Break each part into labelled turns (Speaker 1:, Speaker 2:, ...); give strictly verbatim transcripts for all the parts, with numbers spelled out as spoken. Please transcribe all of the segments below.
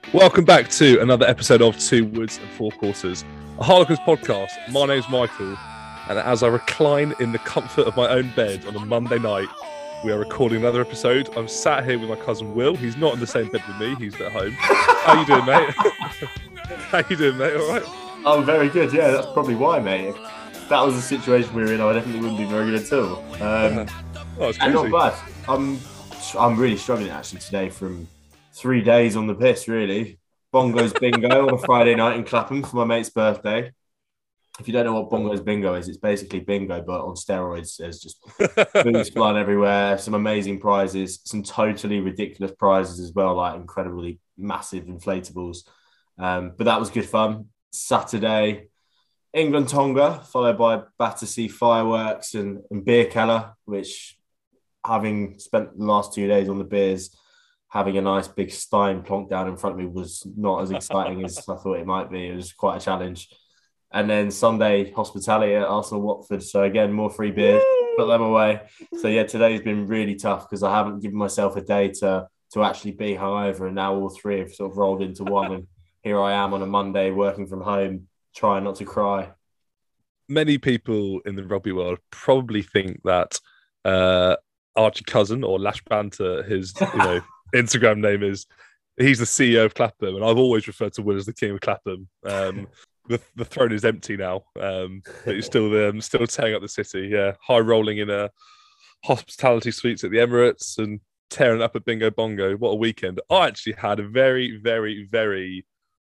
Speaker 1: Welcome back to another episode of Two Woods and Four Quarters, a Harlequins podcast. My name's Michael, and as I recline in the comfort of my own bed on a Monday night, we are recording another episode. I'm sat here with my cousin Will. He's not in the same bed with me. He's at home. How you doing, mate? How you doing, mate? All right?
Speaker 2: I'm very good. Yeah, that's probably why, mate. If that was the situation we were in, I definitely wouldn't be very good at all. Um,
Speaker 1: oh, it's
Speaker 2: and
Speaker 1: crazy.
Speaker 2: not bad. I'm, I'm really struggling actually today from three days on the piss, really. Bongos bingo on a Friday night in Clapham for my mate's birthday. If you don't know what Bongos bingo is, it's basically bingo, but on steroids. There's just booze flying everywhere, some amazing prizes, some totally ridiculous prizes as well, like incredibly massive inflatables. Um, but that was good fun. Saturday, England Tonga, followed by Battersea fireworks and, and beer keller, which, having spent the last two days on the beers, having a nice big stein plonked down in front of me was not as exciting as I thought it might be. It was quite a challenge. And then Sunday, hospitality at Arsenal Watford. So again, more free beers, put them away. So yeah, today's been really tough because I haven't given myself a day to, to actually be hungover. And now all three have sort of rolled into one. And here I am on a Monday working from home, trying not to cry.
Speaker 1: Many people in the rugby world probably think that uh, Archie Cousin, or Lash Banter, his you know Instagram name is, he's the C E O of Clapham, and I've always referred to Will as the king of Clapham. Um, the the throne is empty now, um, but he's still there, um, still tearing up the city. Yeah, high rolling in a hospitality suites at the Emirates and tearing up at Bingo Bongo. What a weekend! I actually had a very, very, very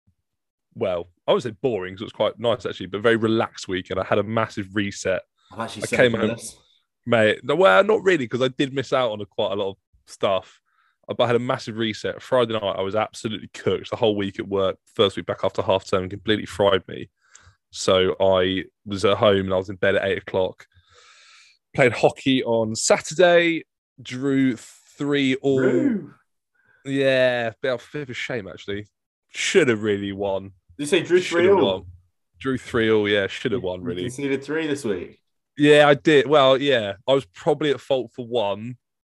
Speaker 1: well, I would say boring because it was quite nice actually, but very relaxed weekend. I had a massive reset.
Speaker 2: I'm actually
Speaker 1: I came home,
Speaker 2: this.
Speaker 1: mate. No, well, not really, because I did miss out on a, quite a lot of stuff. But I had a massive reset. Friday night, I was absolutely cooked. The whole week at work, first week back after half term, completely fried me. So I was at home and I was in bed at eight o'clock. Played hockey on Saturday. Drew three all.
Speaker 2: Drew.
Speaker 1: Yeah, bit of a shame actually. Should have really won.
Speaker 2: Did you say Drew three all?
Speaker 1: Drew three all. Yeah, should have won really.
Speaker 2: You conceded three this week.
Speaker 1: Yeah, I did. Well, yeah, I was probably at fault for one.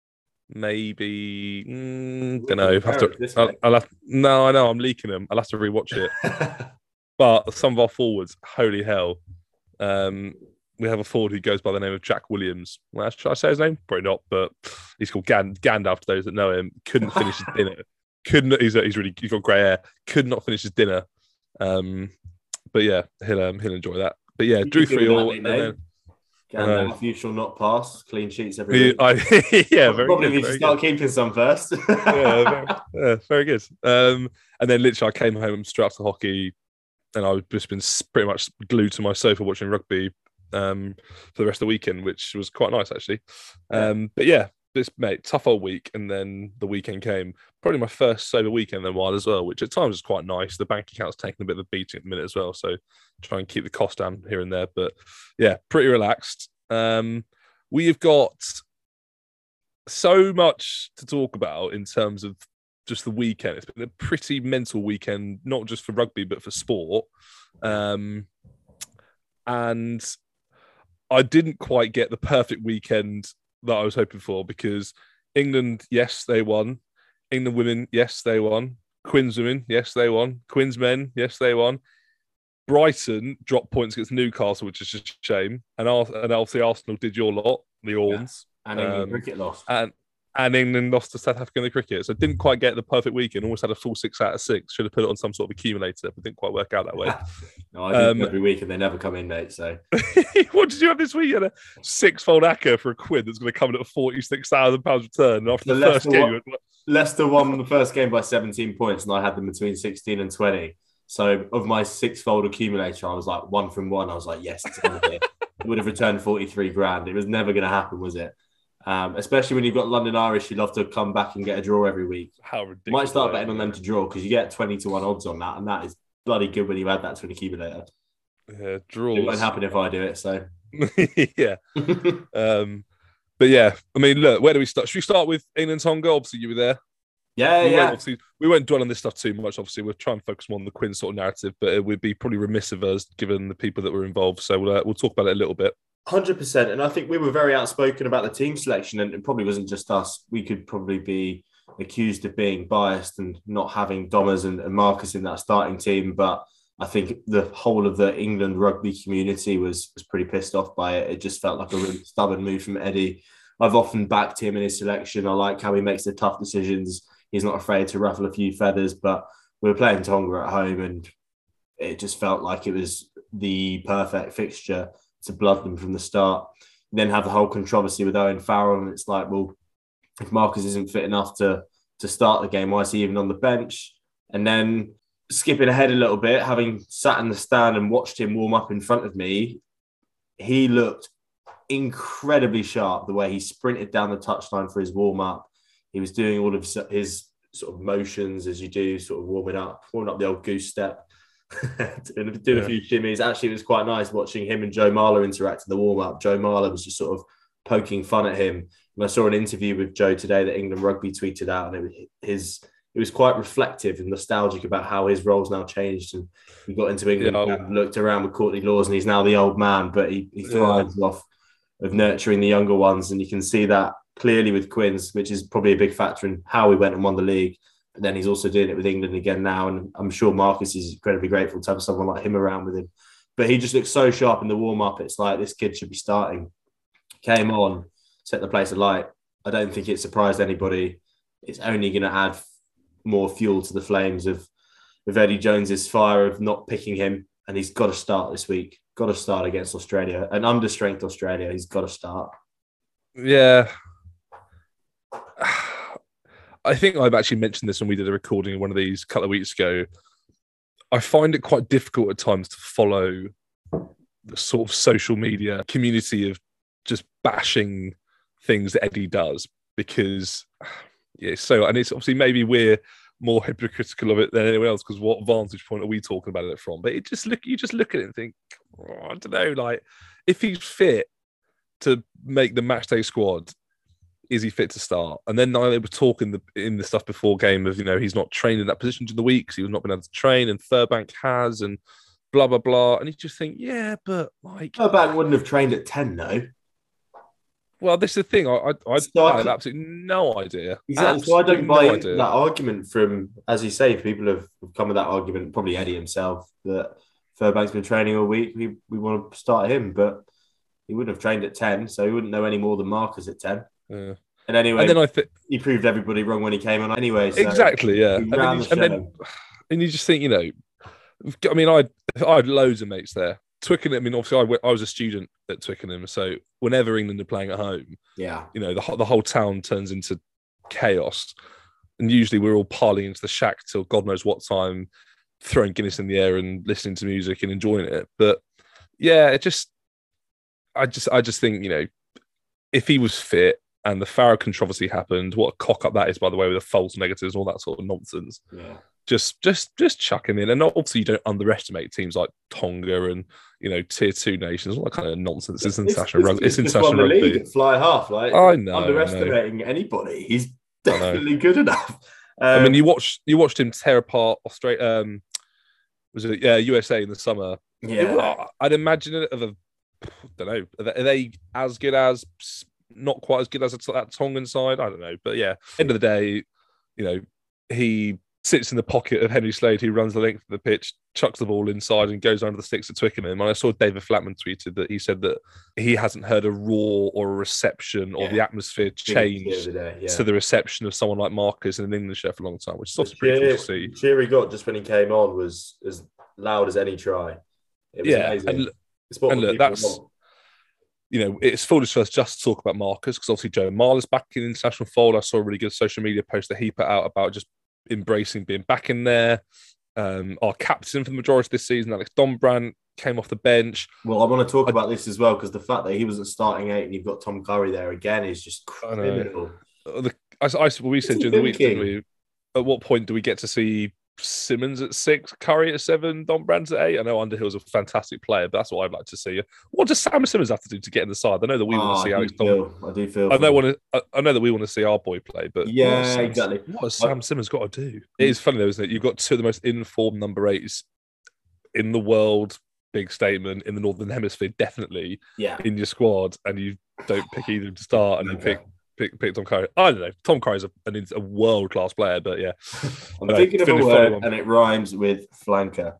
Speaker 1: Maybe mm, don't know. Have to, I'll, I'll have, no, I know I'm leaking them. I'll have to rewatch it. But some of our forwards, holy hell! Um, we have a forward who goes by the name of Jack Williams. Well, should I say his name? Probably not, but he's called Gand- Gandalf. To those that know him, couldn't finish his dinner. Couldn't. He's he's really he's got grey hair. Could not finish his dinner. Um, but yeah, he'll um, he'll enjoy that. But yeah, Drew three all. And then,
Speaker 2: Gandalf, uh, you shall not pass. Clean sheets every week.
Speaker 1: I, yeah, very
Speaker 2: Probably
Speaker 1: good,
Speaker 2: need to start
Speaker 1: good.
Speaker 2: keeping some first.
Speaker 1: yeah, very, yeah, very good. Um, and then literally I came home straight after hockey and I've just been pretty much glued to my sofa watching rugby um, for the rest of the weekend, which was quite nice actually. Um, but yeah, this mate, tough old week. And then the weekend came, probably my first sober weekend in a while as well, which at times was quite nice. The bank account's taking a bit of a beating at the minute as well. So try and keep the cost down here and there. But yeah, pretty relaxed. Um, we have got so much to talk about in terms of just the weekend. It's been a pretty mental weekend, not just for rugby, but for sport. Um, and I didn't quite get the perfect weekend that I was hoping for because England, yes, they won. England women, yes, they won. Quins women, yes, they won. Quins men, yes, they won. Brighton dropped points against Newcastle, which is just a shame. And, and obviously Arsenal did your lot, the Orns.
Speaker 2: Yeah. And England
Speaker 1: um,
Speaker 2: cricket lost.
Speaker 1: And, and England lost to South Africa in the cricket. So didn't quite get the perfect weekend. Almost had a full six out of six. Should have put it on some sort of accumulator, but didn't quite work out that way.
Speaker 2: no, I do um, every week and they never come in, mate. So
Speaker 1: what did you have this week? You had a six-fold acca for a quid that's going to come in at forty-six thousand pounds return. And after the, the first game,
Speaker 2: won,
Speaker 1: you went,
Speaker 2: Leicester won the first game by seventeen points, and I had them between sixteen and twenty. So of my six-fold accumulator, I was like one from one. I was like, yes, it's over here. It would have returned forty-three grand. It was never going to happen, was it? Um, especially when you've got London Irish, who love to come back and get a draw every week.
Speaker 1: How ridiculous!
Speaker 2: Might start betting on them to draw because you get twenty to one odds on that, and that is bloody good when you add that to an accumulator.
Speaker 1: Yeah, draws.
Speaker 2: It won't happen if I do it. So
Speaker 1: yeah. um, but yeah, I mean, look, where do we start? Should we start with England Tonga? Obviously, you were there.
Speaker 2: Yeah,
Speaker 1: we
Speaker 2: yeah.
Speaker 1: Won't, obviously, we won't dwell on this stuff too much. Obviously, we'll try and focus more on the Quinn sort of narrative, but it would be probably remiss of us given the people that were involved. So we'll uh, we'll talk about it a little bit.
Speaker 2: one hundred percent. And I think we were very outspoken about the team selection, and it probably wasn't just us. We could probably be accused of being biased and not having Domers and, and Marcus in that starting team, but I think the whole of the England rugby community was was pretty pissed off by it. It just felt like a really stubborn move from Eddie. I've often backed him in his selection. I like how he makes the tough decisions. He's not afraid to ruffle a few feathers, but we were playing Tonga at home and it just felt like it was the perfect fixture to blood them from the start. And then have the whole controversy with Owen Farrell, and it's like, well, if Marcus isn't fit enough to, to start the game, why is he even on the bench? And then skipping ahead a little bit, having sat in the stand and watched him warm up in front of me, he looked incredibly sharp the way he sprinted down the touchline for his warm-up. He was doing all of his sort of motions as you do, sort of warming up, warming up the old goose step, doing, doing yeah. a few shimmies. Actually, it was quite nice watching him and Joe Marler interact in the warm-up. Joe Marler was just sort of poking fun at him. And I saw an interview with Joe today that England Rugby tweeted out, and it was his... It was quite reflective and nostalgic about how his role's now changed. And he got into England yeah, and looked around with Courtney Lawes, and he's now the old man, but he, he thrives yeah. off of nurturing the younger ones. And you can see that clearly with Quins, which is probably a big factor in how he went and won the league. But then he's also doing it with England again now. And I'm sure Marcus is incredibly grateful to have someone like him around with him. But he just looks so sharp in the warm-up. It's like this kid should be starting. Came on, set the place alight. I don't think it surprised anybody. It's only going to add more fuel to the flames of, of Eddie Jones's fire of not picking him, and he's got to start this week. Got to start against Australia, an understrength Australia. He's got to start.
Speaker 1: Yeah, I think I've actually mentioned this when we did a recording of one of these a couple of weeks ago. I find it quite difficult at times to follow the sort of social media community of just bashing things that Eddie does because. Yeah, so and it's obviously maybe we're more hypocritical of it than anyone else because what vantage point are we talking about it from? But it just look, you just look at it and think, oh, I don't know, like if he's fit to make the matchday squad, is he fit to start? And then they were talking the, in the stuff before game of you know he's not trained in that position during the week because he's not been able to train, and Furbank has, and blah blah blah. And you just think, yeah, but like
Speaker 2: Furbank wouldn't have trained at ten, though.
Speaker 1: Well, this is the thing. I I, I,
Speaker 2: so
Speaker 1: I had absolutely no idea.
Speaker 2: Exactly. So I don't buy no that argument from, as you say, people have come with that argument, probably Eddie himself, that Furbank's been training all week. We, we want to start him, but he wouldn't have trained at ten, so he wouldn't know any more than Marcus at ten.
Speaker 1: Yeah.
Speaker 2: And anyway,
Speaker 1: and then I th-
Speaker 2: he proved everybody wrong when he came on anyway. So
Speaker 1: exactly, yeah. And then, you, the and then and you just think, you know, I mean, I I had loads of mates there. Twickenham, I mean, obviously, I, went, I was a student at Twickenham, so whenever England are playing at home,
Speaker 2: yeah,
Speaker 1: you know, the, the whole town turns into chaos. And usually we're all piling into the shack till God knows what time, throwing Guinness in the air and listening to music and enjoying it. But yeah, it just, I just, I just think, you know, if he was fit and the Farrell controversy happened, what a cock up that is, by the way, with the false negatives and all that sort of nonsense.
Speaker 2: Yeah.
Speaker 1: Just, just, just chuck him in, and obviously you don't underestimate teams like Tonga and you know tier two nations, all that kind of nonsense. It's, it's international rugby. It's, it's international rugby. League
Speaker 2: at fly half, like
Speaker 1: I know.
Speaker 2: Underestimating I know. anybody, he's definitely good enough.
Speaker 1: Um, I mean, you watched, you watched him tear apart Australia. Um, was it yeah U S A in the summer?
Speaker 2: Yeah,
Speaker 1: it, I'd imagine it of a. I don't know. Are they, are they as good as? Not quite as good as that Tongan side. I don't know, but yeah. End of the day, you know, he sits in the pocket of Henry Slade, who runs the length of the pitch, chucks the ball inside and goes under the sticks at Twickenham. And I saw David Flatman tweeted that he said that he hasn't heard a roar or a reception or yeah. the atmosphere change the yeah. to the reception of someone like Marcus in an England shirt for a long time, which is also pretty cool to see.
Speaker 2: The cheer he got just when he came on was as loud as any try. It was
Speaker 1: yeah,
Speaker 2: amazing.
Speaker 1: and,
Speaker 2: it's what
Speaker 1: and look, that's... Want. You know, it's foolish for us just to talk about Marcus because obviously Joe Marler's back in the international fold. I saw a really good social media post that he put out about just embracing being back in there. Um, our captain for the majority of this season, Alex Dombrandt, came off the bench.
Speaker 2: Well, I want to talk I, about this as well because the fact that he wasn't starting eight and you've got Tom Curry there again is just criminal.
Speaker 1: I, the, I, I we said during the week, didn't we? At what point do we get to see Simmons at six, Curry at seven, Dombrandt at eight? I know Underhill's a fantastic player, but that's what I'd like to see. What does Sam Simmons have to do to get in the side? I know that we oh, want to see
Speaker 2: I
Speaker 1: Alex
Speaker 2: Dombrandt. I do feel.
Speaker 1: I know, want to, I know that we want to see our boy play, but
Speaker 2: yeah,
Speaker 1: what Sam,
Speaker 2: exactly.
Speaker 1: What has Sam I, Simmons got to do? It is funny though, isn't it? You've got two of the most informed number eights in the world. Big statement in the Northern Hemisphere, definitely.
Speaker 2: Yeah.
Speaker 1: In your squad, and you don't pick either to start, and you pick pick, pick Tom Curry. I don't know. Tom Curry's a, an, a world class player, but yeah.
Speaker 2: I'm thinking of a word and it rhymes with flanker.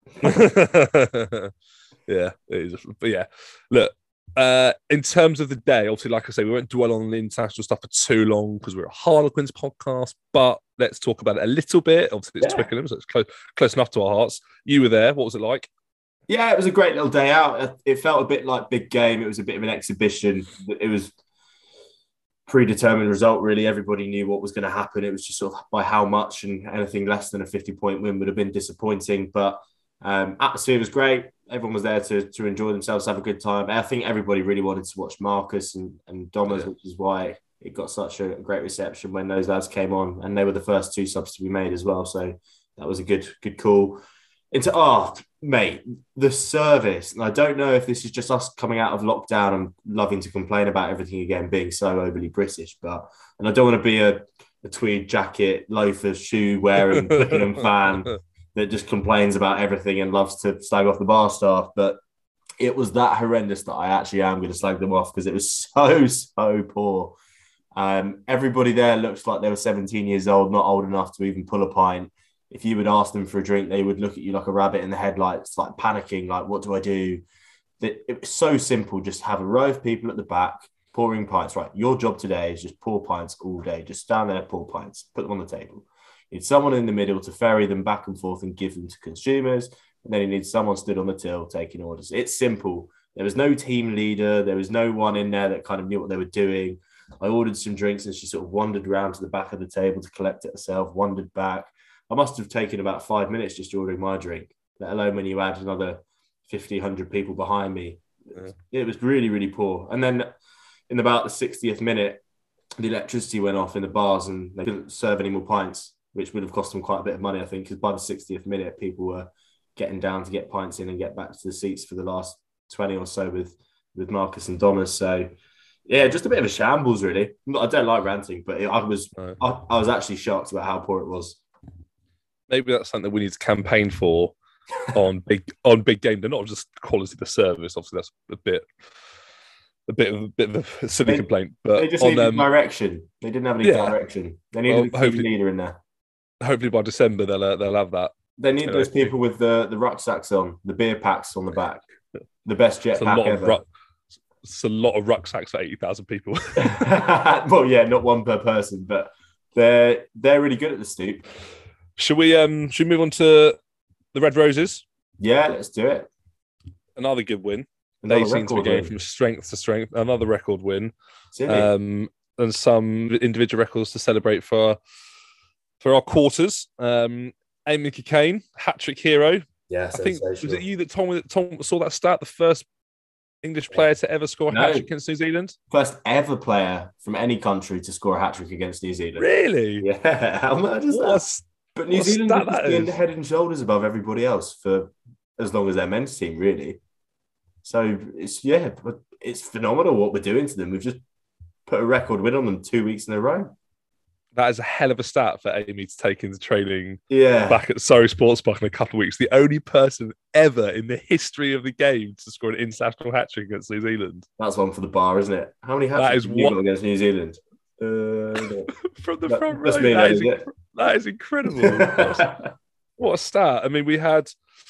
Speaker 1: Yeah, it is. But yeah, look. Uh, in terms of the day, obviously, like I say, we won't dwell on the international stuff for too long because we're a Harlequins podcast. But let's talk about it a little bit. Obviously, it's yeah. Twickenham, so it's close, close enough to our hearts. You were there. What was it like?
Speaker 2: Yeah, it was a great little day out. It felt a bit like big game. It was a bit of an exhibition. It was predetermined result, really. Everybody knew what was going to happen. It was just sort of by how much, and anything less than a fifty-point win would have been disappointing. But um, atmosphere was great. Everyone was there to, to enjoy themselves, have a good time. I think everybody really wanted to watch Marcus and, and Dommers, yeah. which is why it got such a great reception when those lads came on. And they were the first two subs to be made as well. So that was a good good call. Into oh, mate, the service. And I don't know if this is just us coming out of lockdown and loving to complain about everything again, being so overly British. But and I don't want to be a, a tweed jacket, loafers, shoe wearing Twickenham fan that just complains about everything and loves to slag off the bar staff. But it was that horrendous that I actually am going to slag them off because it was so, so poor. Um, everybody there looks like they were seventeen years old, not old enough to even pull a pint. If you would ask them for a drink, they would look at you like a rabbit in the headlights, like panicking, like, what do I do? It was so simple. Just have a row of people at the back pouring pints. Right, your job today is just pour pints all day. Just stand there, pour pints, put them on the table. You need someone in the middle to ferry them back and forth and give them to consumers. And then you need someone stood on the till taking orders. It's simple. There was no team leader. There was no one in there that kind of knew what they were doing. I ordered some drinks and she sort of wandered around to the back of the table to collect it herself, wandered back. I must have taken about five minutes just ordering my drink, let alone when you add another fifty, one hundred people behind me. Yeah. It was really, really poor. And then in about the sixtieth minute, the electricity went off in the bars and they couldn't serve any more pints, which would have cost them quite a bit of money, I think, because by the sixtieth minute, people were getting down to get pints in and get back to the seats for the last twenty or so with, with Marcus and Dommers. So, yeah, just a bit of a shambles, really. I don't like ranting, but I was no. I, I was actually shocked about how poor it was.
Speaker 1: Maybe that's something we need to campaign for on big on big game. They're not just quality of the service. Obviously, that's a bit a bit of a bit of a silly they, complaint. But
Speaker 2: they just
Speaker 1: on,
Speaker 2: needed
Speaker 1: um,
Speaker 2: direction. They didn't have any yeah. direction. They needed well, a team leader in there.
Speaker 1: Hopefully, by December they'll uh, they'll have that.
Speaker 2: They need anyway. those people with the, the rucksacks on, the beer packs on the back, the best jetpack ever. Ru-
Speaker 1: it's a lot of rucksacks for eighty thousand people.
Speaker 2: Well, yeah, not one per person, but they're they're really good at the Stoop.
Speaker 1: Should we um should we move on to the Red Roses?
Speaker 2: Yeah, let's do it.
Speaker 1: Another good win.
Speaker 2: Another
Speaker 1: they seem to be going
Speaker 2: win.
Speaker 1: from strength to strength. Another record win.
Speaker 2: Silly.
Speaker 1: Um, and some individual records to celebrate for for our quarters. Um, Eamon Cockayne, hat-trick hero.
Speaker 2: Yeah,
Speaker 1: I think was it you that Tom that Tom saw that stat? The first English player to ever score a no. hat-trick against New Zealand.
Speaker 2: First ever player from any country to score a hat-trick against New Zealand.
Speaker 1: Really?
Speaker 2: Yeah. How mad is
Speaker 1: what
Speaker 2: that? But New Zealand has been head and shoulders above everybody else for as long as their men's team, really. So it's yeah, but it's phenomenal what we're doing to them. We've just put a record win on them two weeks in a row.
Speaker 1: That is a hell of a stat for Amy to take into training
Speaker 2: yeah.
Speaker 1: back at Surrey Sports Park in a couple of weeks. The only person ever in the history of the game to score an international hat-trick against New Zealand.
Speaker 2: That's one for the bar, isn't it? How many hat-tricks have you
Speaker 1: what...
Speaker 2: got against New Zealand? Uh,
Speaker 1: From the
Speaker 2: that,
Speaker 1: front row.
Speaker 2: Me,
Speaker 1: that,
Speaker 2: is
Speaker 1: is inc- that is incredible. what, a, what a stat. I mean, we had...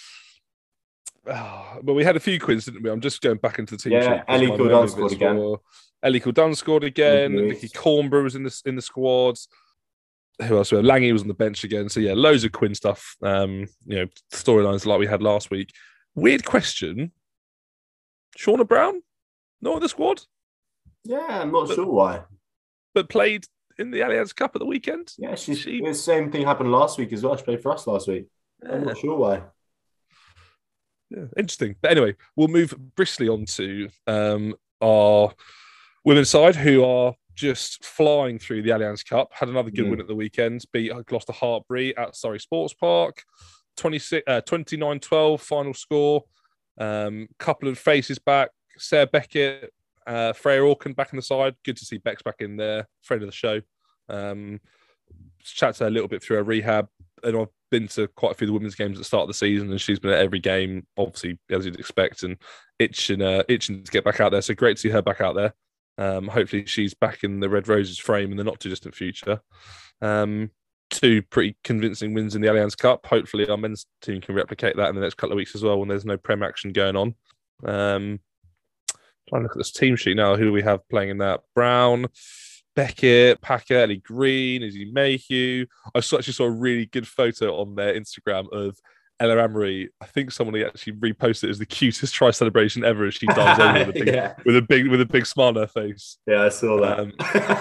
Speaker 1: Oh, well, we had a few quins, didn't we? I'm just going back into the team
Speaker 2: yeah,
Speaker 1: sheet.
Speaker 2: Ellie Couldon scored again.
Speaker 1: For... Ellie Couldon scored again. Vicky Cornborough was in the, in the squad. Who else? We have Langy was on the bench again. So, yeah, loads of Quinn stuff. Um, you know, storylines like we had last week. Weird question. Shauna Brown? Not in the squad?
Speaker 2: Yeah, I'm not
Speaker 1: but,
Speaker 2: sure why.
Speaker 1: But played in the Allianz Cup at the weekend?
Speaker 2: Yeah, she, she... the same thing happened last week as well. She played for us last week. Yeah. I'm not sure why.
Speaker 1: Yeah, interesting. But anyway, we'll move briskly on to um, our women's side, who are just flying through the Allianz Cup. Had another good mm. win at the weekend. Beat Gloucester Hartbury at Surrey Sports Park. twenty-six, uh, twenty-nine twelve final score. Um, couple of faces back. Sarah Beckett, uh, Freya Orkin back in the side. Good to see Beck's back in there. Friend of the show. Um, chat to her a little bit through her rehab. And I've been to quite a few of the women's games at the start of the season, and she's been at every game, obviously, as you'd expect, and itching, uh, itching to get back out there. So great to see her back out there. Um, hopefully she's back in the Red Roses frame in the not too distant future. Um, two pretty convincing wins in the Allianz Cup. Hopefully our men's team can replicate that in the next couple of weeks as well when there's no Prem action going on. Um, trying to look at this team sheet now. Who do we have playing in that? Brown, Beckett, Packer, Ellie Green, Izzy Mayhew. I saw, actually saw a really good photo on their Instagram of Ella Amory. I think somebody actually reposted it as the cutest try celebration ever as she dives over with a big, yeah. with a big, with a big smile on her face.
Speaker 2: Yeah, I saw that. Um,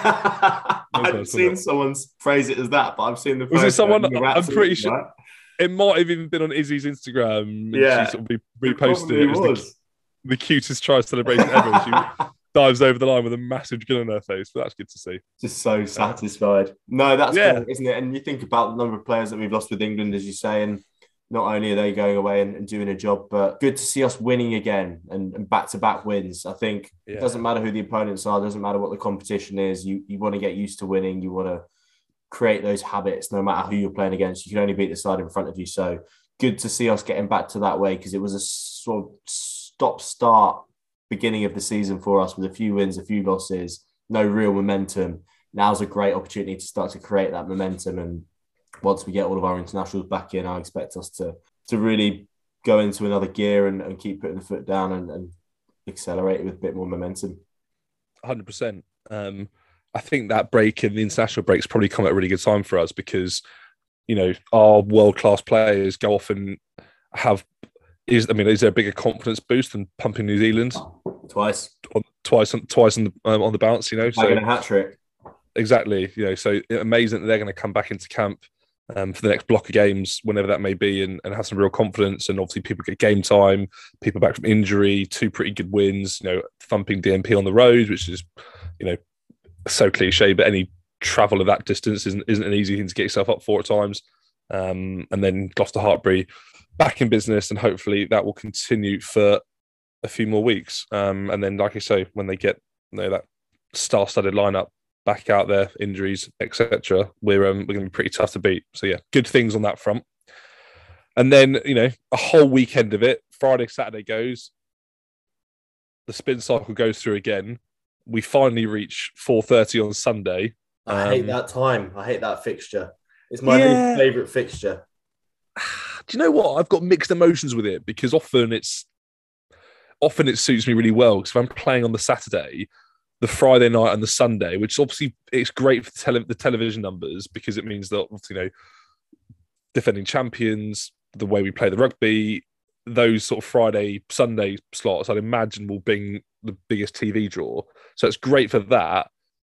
Speaker 2: I haven't seen it. Someone phrase it as that, but I've seen the.
Speaker 1: Was it someone? I'm pretty sure right. It might have even been on Izzy's Instagram.
Speaker 2: Yeah,
Speaker 1: she sort of reposted it. It was, was. The, the cutest try celebration ever. She dives over the line with a massive grin on her face. But that's good to see.
Speaker 2: Just so satisfied. No, that's yeah. Great, isn't it? And you think about the number of players that we've lost with England, as you say, and not only are they going away and, and doing a job, but good to see us winning again and, and back-to-back wins. I think yeah. It doesn't matter who the opponents are, doesn't matter what the competition is. You you want to get used to winning. You want to create those habits no matter who you're playing against. You can only beat the side in front of you. So good to see us getting back to that way because it was a sort of stop-start beginning of the season for us with a few wins, a few losses, no real momentum. Now's a great opportunity to start to create that momentum, and once we get all of our internationals back in, I expect us to to really go into another gear and, and keep putting the foot down and, and accelerate with a bit more momentum.
Speaker 1: one hundred percent. Um, I think that break in the international breaks probably come at a really good time for us because, you know, our world-class players go off and have, is I mean, is there a bigger confidence boost than pumping New Zealand?
Speaker 2: Twice.
Speaker 1: On, twice on, twice on the, um, on the bounce, you know.
Speaker 2: So, a hat-trick.
Speaker 1: Exactly. You know, so amazing that they're going to come back into camp Um, for the next block of games, whenever that may be, and, and have some real confidence. And obviously, people get game time, people back from injury, two pretty good wins. You know, thumping D M P on the road, which is, you know, so cliche, but any travel of that distance isn't isn't an easy thing to get yourself up for at times. Um, and then Gloucester Hartpury back in business, and hopefully that will continue for a few more weeks. Um, and then, like I say, when they get you know that star-studded lineup back out there, injuries, et cetera, we're um, we're going to be pretty tough to beat. So yeah, good things on that front. And then you know a whole weekend of it. Friday, Saturday goes. The spin cycle goes through again. We finally reach four thirty on Sunday.
Speaker 2: I um, hate that time. I hate that fixture. It's my yeah. favourite fixture.
Speaker 1: Do you know what? I've got mixed emotions with it because often it's often it suits me really well because if I'm playing on the Saturday, the Friday night and the Sunday, which obviously it's great for tele- the television numbers because it means that, you know, defending champions, the way we play the rugby, those sort of Friday, Sunday slots, I'd imagine will bring the biggest T V draw. So it's great for that,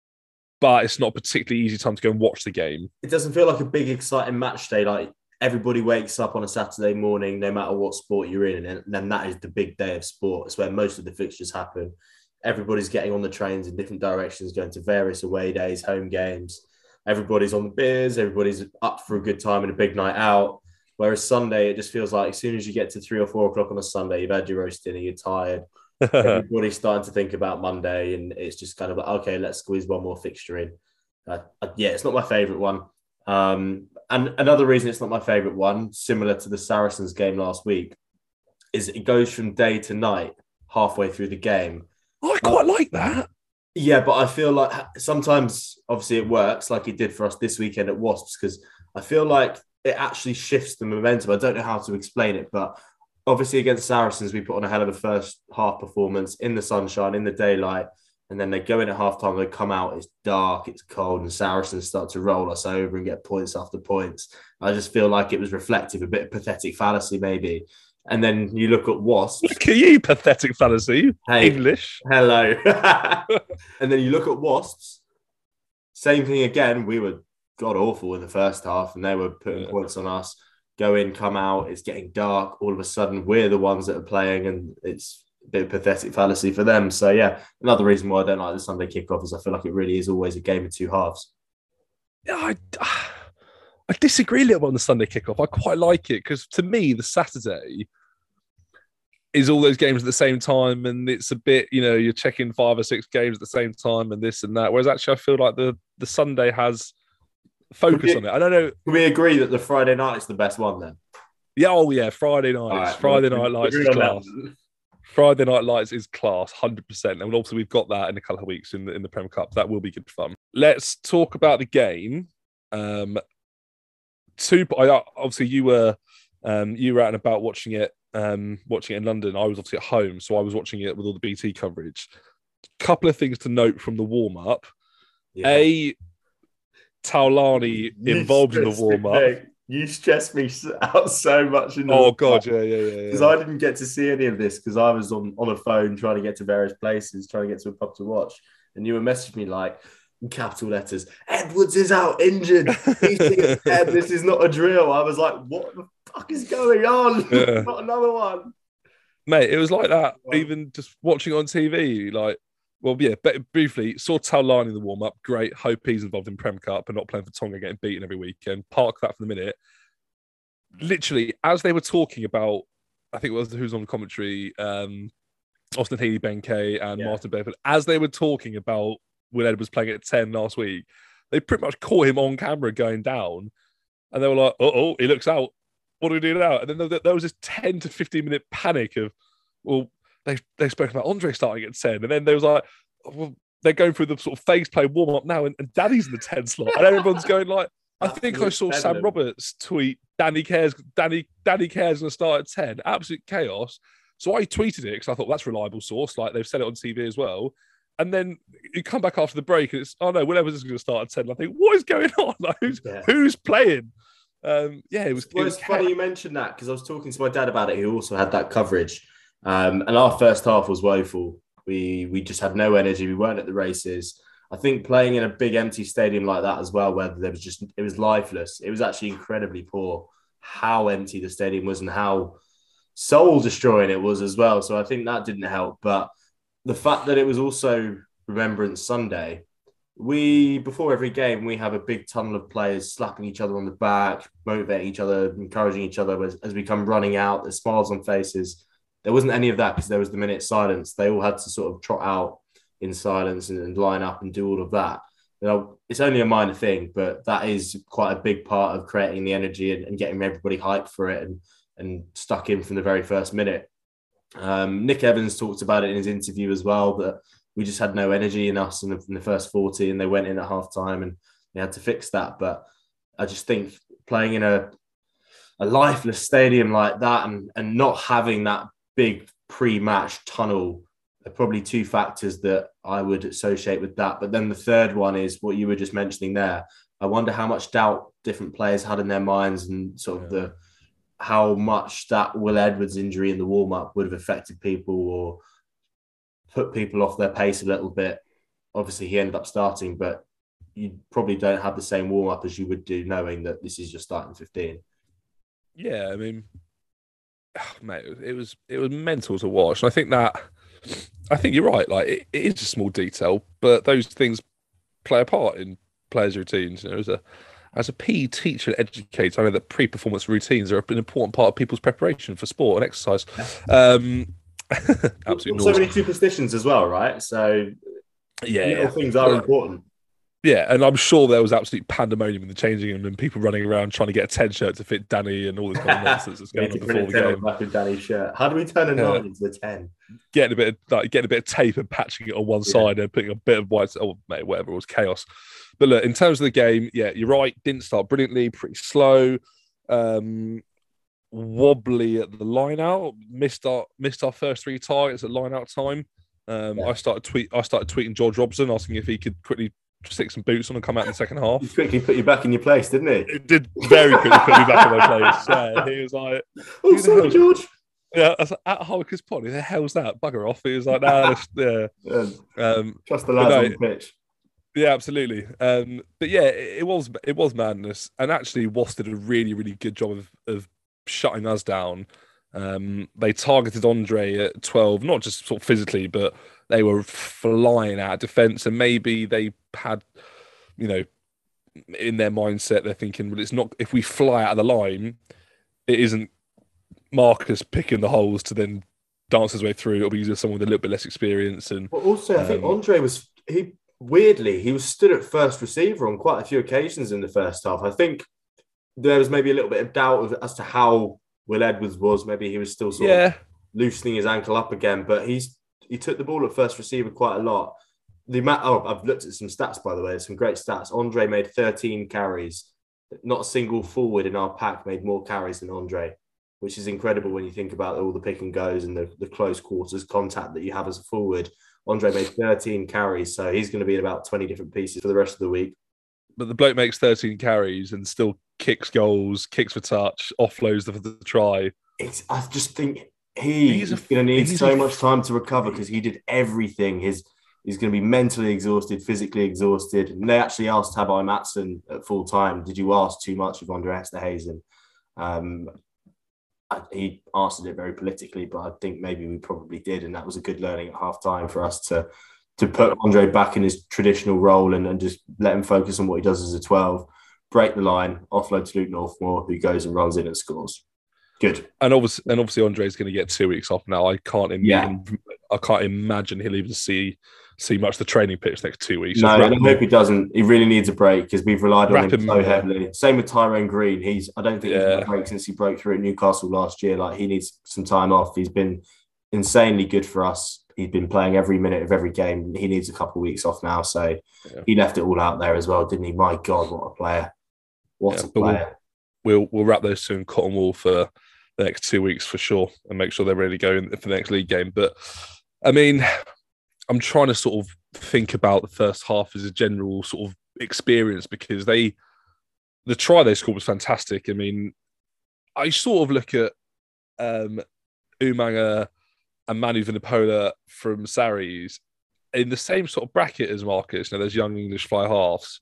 Speaker 1: but it's not a particularly easy time to go and watch the game.
Speaker 2: It doesn't feel like a big, exciting match day. Like everybody wakes up on a Saturday morning, no matter what sport you're in, and then that is the big day of sport. It's where most of the fixtures happen. Everybody's getting on the trains in different directions, going to various away days, home games. Everybody's on the beers. Everybody's up for a good time and a big night out. Whereas Sunday, it just feels like as soon as you get to three or four o'clock on a Sunday, you've had your roast dinner, you're tired. Everybody's starting to think about Monday, and it's just kind of like, okay, let's squeeze one more fixture in. Uh, uh, yeah, it's not my favourite one. Um, and another reason it's not my favourite one, similar to the Saracens game last week, is it goes from day to night halfway through the game.
Speaker 1: I quite like that.
Speaker 2: Yeah, but I feel like sometimes, obviously, it works like it did for us this weekend at Wasps because I feel like it actually shifts the momentum. I don't know how to explain it, but obviously against Saracens, we put on a hell of a first half performance in the sunshine, in the daylight, and then they go in at halftime, they come out, it's dark, it's cold, and Saracens start to roll us over and get points after points. I just feel like it was reflective, a bit of pathetic fallacy maybe. And then you look at Wasps.
Speaker 1: Look at you, pathetic fallacy.
Speaker 2: Hey,
Speaker 1: English.
Speaker 2: Hello. And then you look at Wasps. Same thing again. We were god awful in the first half, and they were putting yeah. points on us. Go in, come out. It's getting dark. All of a sudden, we're the ones that are playing, and it's a bit of pathetic fallacy for them. So yeah, another reason why I don't like the Sunday kickoff is I feel like it really is always a game of two halves.
Speaker 1: Yeah, I. I disagree a little bit on the Sunday kickoff. I quite like it because to me, the Saturday is all those games at the same time, and it's a bit, you know, you're checking five or six games at the same time and this and that. Whereas actually, I feel like the, the Sunday has focus we, on it. I don't know.
Speaker 2: Can we agree that the Friday night is the best one then?
Speaker 1: Yeah, oh yeah, Friday nights. Right, Friday night lights is class. Friday Night Lights is class, one hundred percent. And also we've got that in a couple of weeks in the, in the Prem Cup. That will be good fun. Let's talk about the game. Um, two, I, obviously you were um, you were out and about watching it, um, watching it in London. I was obviously at home, so I was watching it with all the B T coverage. Couple of things to note from the warm-up. Yeah. A, Taulani involved in the warm-up.
Speaker 2: You stressed me out so much. In the
Speaker 1: oh, God, yeah, yeah, yeah.
Speaker 2: Because yeah. I didn't get to see any of this because I was on, on a phone trying to get to various places, trying to get to a pub to watch. And you were messaging me like, in capital letters, Edwards is out injured. This is not a drill. I was like, what the fuck is going on? Yeah. Not another one.
Speaker 1: Mate, it was like that, even just watching on T V. Like, well, yeah, but briefly, saw Taulani in the warm-up. Great. Hope he's involved in Prem Cup and not playing for Tonga, getting beaten every weekend. Park that for the minute. Literally, as they were talking about, I think it was who's on commentary, um, Austin Healey, Ben Kay, and yeah. Martin Bedford, as they were talking about Will Edwards playing at ten last week, they pretty much caught him on camera going down. And they were like, uh-oh, he looks out. What do we do now? And then there, there was this ten to fifteen minute panic of, well, they they spoke about Andre starting at ten. And then there was like, well, they're going through the sort of phase play warm-up now, and, and Danny's in the ten slot. And everyone's going like, I think I saw Sam Roberts tweet, Danny cares, Danny, Danny cares going to start at ten. Absolute chaos. So I tweeted it because I thought that's a reliable source. Like they've said it on T V as well. And then you come back after the break and it's, oh no, Will Evans is going to start at ten. And I think, what is going on? Like, who's, yeah. who's playing? Um, yeah, it was.
Speaker 2: Well,
Speaker 1: it was
Speaker 2: it's funny you mentioned that because I was talking to my dad about it. He also had that coverage. Um, and our first half was woeful. We we just had no energy. We weren't at the races. I think playing in a big empty stadium like that as well, where there was just, it was lifeless. It was actually incredibly poor how empty the stadium was and how soul destroying it was as well. So I think that didn't help. But the fact that it was also Remembrance Sunday, we, before every game, we have a big tunnel of players slapping each other on the back, motivating each other, encouraging each other as, as we come running out. There's smiles on faces. There wasn't any of that because there was the minute silence. They all had to sort of trot out in silence and, and line up and do all of that. You know, it's only a minor thing, but that is quite a big part of creating the energy and, and getting everybody hyped for it and, and stuck in from the very first minute. Um, Nick Evans talked about it in his interview as well, that we just had no energy in us in the, in the first forty and they went in at half time and they had to fix that. But I just think playing in a, a lifeless stadium like that and, and not having that big pre-match tunnel are probably two factors that I would associate with that. But then the third one is what you were just mentioning there. I wonder how much doubt different players had in their minds and sort of yeah. the how much that Will Edwards injury in the warm-up would have affected people or put people off their pace a little bit. Obviously, he ended up starting, but you probably don't have the same warm-up as you would do knowing that this is your starting fifteen.
Speaker 1: Yeah, I mean, oh, mate, it was it was mental to watch. And I think that I think you're right. Like it, it is a small detail, but those things play a part in players' routines. You know, as a as a P E teacher and educator, I know that pre-performance routines are an important part of people's preparation for sport and exercise. Um, absolutely,
Speaker 2: so many superstitions as well, right? So
Speaker 1: yeah,
Speaker 2: little
Speaker 1: yeah.
Speaker 2: things are important.
Speaker 1: Yeah, and I'm sure there was absolute pandemonium in the changing room and people running around trying to get a ten shirt to fit Danny and all this kind of nonsense that's going on before the game.
Speaker 2: Back with Danny's shirt. How do we turn a nine uh, into a ten?
Speaker 1: Getting a bit of like getting a bit of tape and patching it on one yeah. side and putting a bit of white. Oh, mate, whatever, it was chaos. But look, in terms of the game, yeah, you're right. Didn't start brilliantly, pretty slow, um, wobbly at the line out. Missed our missed our first three targets at line out time. Um, yeah. I started tweet. I started tweeting George Robson asking if he could quickly stick some boots on and come out in the second half.
Speaker 2: He quickly put you back in your place, didn't he?
Speaker 1: It did very quickly put me back in my place. Yeah, he was like,
Speaker 2: "Oh, sorry, George."
Speaker 1: Yeah, I was like, at Harker's Pond. Who the hell's that? Bugger off. He was like, "Nah, yeah." yeah. Um,
Speaker 2: Trust the lads no, on the pitch.
Speaker 1: Yeah, absolutely. Um, but yeah, it, it was it was madness, and actually, Wasps did a really really good job of of shutting us down. Um, they targeted Andre at twelve, not just sort of physically, but they were flying out of defence, and maybe they had, you know, in their mindset, they're thinking, well, it's not, if we fly out of the line, it isn't Marcus picking the holes to then dance his way through. It'll be easier someone with a little bit less experience. And
Speaker 2: but also, I think um, Andre was, he weirdly, he was stood at first receiver on quite a few occasions in the first half. I think there was maybe a little bit of doubt of, as to how Will Edwards was. Maybe he was still sort
Speaker 1: yeah.
Speaker 2: of loosening his ankle up again, but he's he took the ball at first receiver quite a lot. The amount, oh, I've looked at some stats, by the way, some great stats. Andre made thirteen carries. Not a single forward in our pack made more carries than Andre, which is incredible when you think about all the pick and goes and the, the close quarters contact that you have as a forward. Andre made thirteen carries, so he's going to be in about twenty different pieces for the rest of the week.
Speaker 1: But the bloke makes thirteen carries and still kicks goals, kicks for touch, offloads the, the try.
Speaker 2: It's, I just think he, he's, he's going to need so a, much time to recover because he did everything. His He's going to be mentally exhausted, physically exhausted. And they actually asked Tabai Matson at full time, did you ask too much of Andre Esterhuizen? Um, he answered it very politically, but I think maybe we probably did. And that was a good learning at half time for us to, to put Andre back in his traditional role and, and just let him focus on what he does as a twelve, break the line, offload to Luke Northmore, who goes and runs in and scores. Good.
Speaker 1: And obviously, and obviously Andre's going to get two weeks off now. I can't imagine, yeah. I can't imagine he'll even see see much of the training pitch next two weeks.
Speaker 2: No, I hope he doesn't. He really needs a break because we've relied on him, him so
Speaker 1: yeah.
Speaker 2: heavily. Same with Tyrone Green. He's I don't think
Speaker 1: yeah.
Speaker 2: he's had a break since he broke through at Newcastle last year. Like he needs some time off. He's been insanely good for us. He's been playing every minute of every game. He needs a couple of weeks off now. So yeah. he left it all out there as well, didn't he? My God, what a player! What yeah, a player!
Speaker 1: We'll, we'll we'll wrap those two in cotton wool for the next two weeks for sure, and make sure they're ready to go for the next league game. But I mean, I'm trying to sort of think about the first half as a general sort of experience because they, the try they scored was fantastic. I mean, I sort of look at um, Umanga and Manu Vunipola from Sarries in the same sort of bracket as Marcus. You know, there's young English fly halves.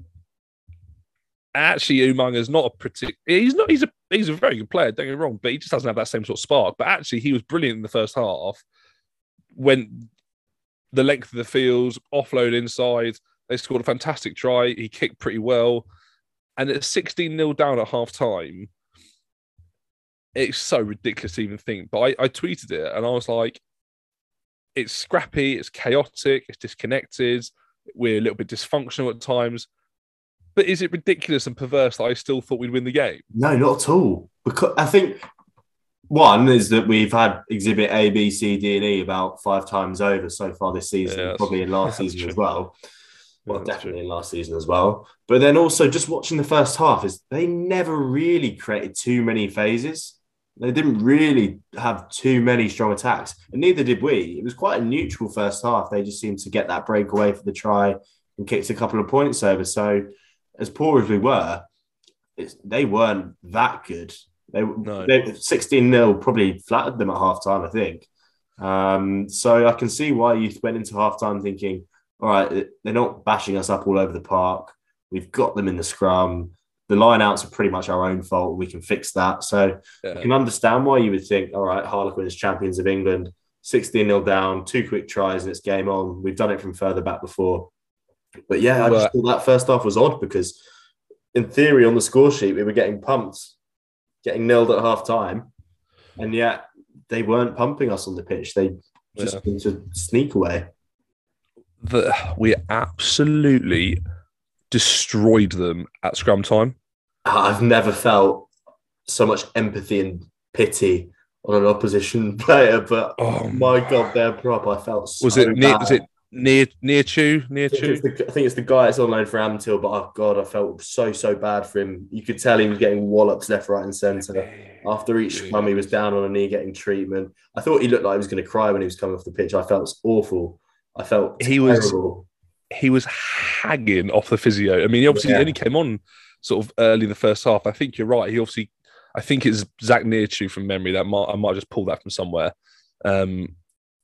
Speaker 1: Actually, Umanga is not a particular. He's not. He's a. He's a very good player. Don't get me wrong, but he just doesn't have that same sort of spark. But actually, he was brilliant in the first half. Went the length of the field, offload inside. They scored a fantastic try. He kicked pretty well, and at sixteen nil down at half time, it's so ridiculous to even think. But I, I tweeted it, and I was like, "It's scrappy. It's chaotic. It's disconnected. We're a little bit dysfunctional at times." But is it ridiculous and perverse that I still thought we'd win the game?
Speaker 2: No, not at all. Because I think one is that we've had exhibit A, B, C, D, and E about five times over so far this season, yeah, probably in last season true. as well. Well, yeah, definitely true. in last season as well. But then also just watching the first half is they never really created too many phases. They didn't really have too many strong attacks, and neither did we. It was quite a neutral first half. They just seemed to get that breakaway for the try and kicked a couple of points over. So as poor as we were, it's, they weren't that good. They, no. they sixteen nil probably flattered them at half time, I think. Um, so I can see why you went into half time thinking, all right, they're not bashing us up all over the park. We've got them in the scrum. The line-outs are pretty much our own fault. We can fix that. So yeah. I can understand why you would think, all right, Harlequins, champions of England, sixteen nil down, two quick tries and it's game on. We've done it from further back before. But yeah, I just thought that first half was odd because in theory on the score sheet, we were getting pumped, getting nilled at half time. And yet they weren't pumping us on the pitch. They just yeah. to sneak away.
Speaker 1: The, we absolutely destroyed them at scrum time.
Speaker 2: I've never felt so much empathy and pity on an opposition player, but oh my God, their prop, I felt so
Speaker 1: was it
Speaker 2: bad.
Speaker 1: Near, was it near near Chew? Near Chew?
Speaker 2: I think it's the guy that's on loan for Amtil, but oh God, I felt so, so bad for him. You could tell he was getting wallops left, right and centre. After each scrum, he was down on a knee getting treatment. I thought he looked like he was going to cry when he was coming off the pitch. I felt awful. I felt
Speaker 1: he
Speaker 2: terrible.
Speaker 1: was he was hanging off the physio. I mean, he obviously yeah. only came on sort of early in the first half. I think you're right. He obviously, I think it's Zach Nearchew from memory. That might, I might just pull that from somewhere. Um,